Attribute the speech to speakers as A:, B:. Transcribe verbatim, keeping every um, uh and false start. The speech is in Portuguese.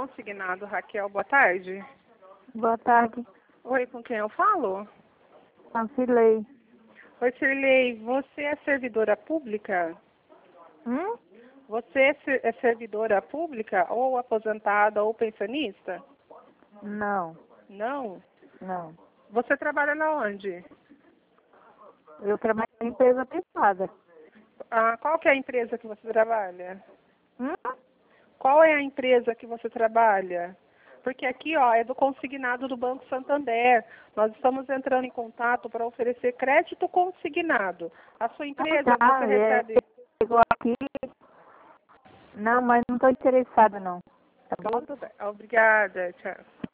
A: Consignado, Raquel, boa tarde.
B: Boa tarde,
A: Oi, com quem eu falo?
B: Ancilei.
A: Oi, Sirlei, você é servidora pública?
B: Hum?
A: Você é ser- é servidora pública ou aposentada ou pensionista?
B: Não,
A: Não?
B: não.
A: Você trabalha na onde?
B: Eu trabalho em empresa privada.
A: Ah, qual que é a empresa que você trabalha?
B: Hum?
A: Qual é a empresa que você trabalha? Porque aqui, ó, é do consignado do Banco Santander. Nós estamos entrando em contato para oferecer crédito consignado. A sua empresa,
B: Tá,
A: você
B: é,
A: recebe...
B: chegou aqui. Não, mas não estou interessada não. Tá bom?
A: Tudo bem. Obrigada, tchau.